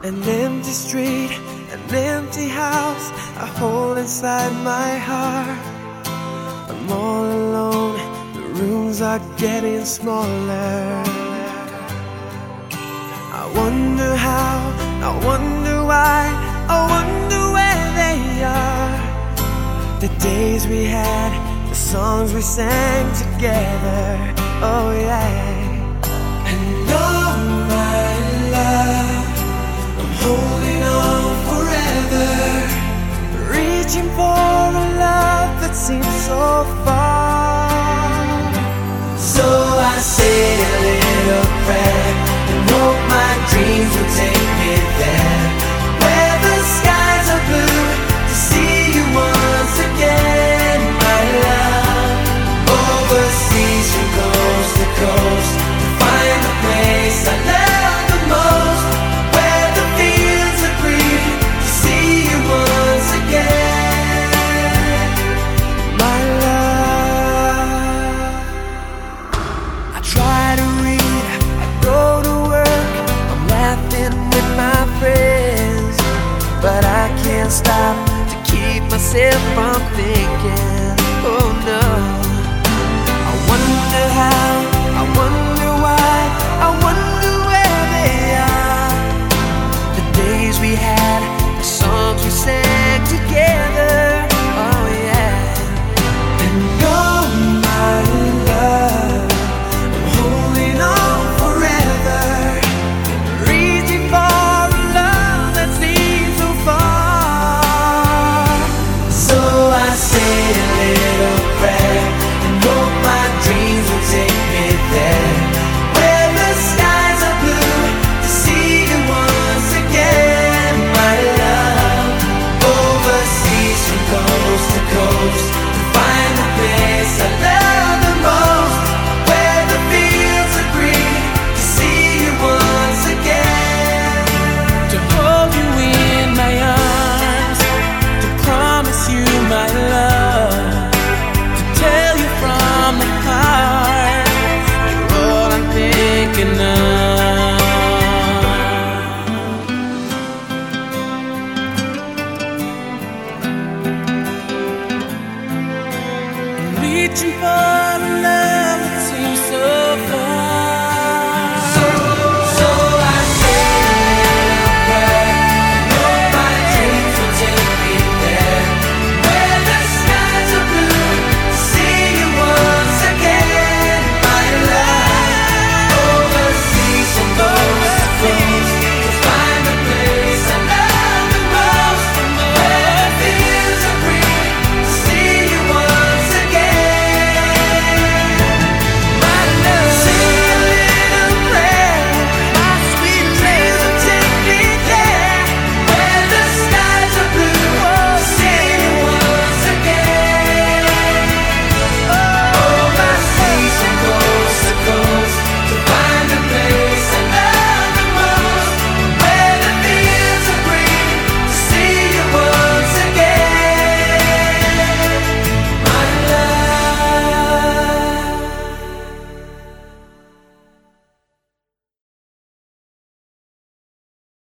An empty street, an empty house, a hole inside my heart. I'm all alone, the rooms are getting smaller. I wonder how, I wonder why, I wonder where they are. The days we had, the songs we sang together, oh yeah. And oh my love, I'm holding on forever, reaching for a love that seems so far. So I say a little prayer and hope my dreams will take me there, where the skies are blue, to see you once again, my love. Overseas from coast to coast, to find the place I love the most, where the fields are green, to see you once again, my love. I try to read, I go to work, I'm laughing with my friends, but I can't stop to keep myself from thinking, oh no. I wonder how, I wonder why, I wonder where they are. The days we had, the songs we sang together, oh yeah. And oh my love, I'm holding on forever, reaching for a love that seems so far. So I say a little prayer and hope my dreams will take me there, where the skies are blue, to see you once again, my love. Overseas from coast to coast, to find the place I love the most, where the fields are green, to see you once again, to hold you in my arms, to promise you my love, to tell you from the heart, you're all I'm thinking of. Reaching for love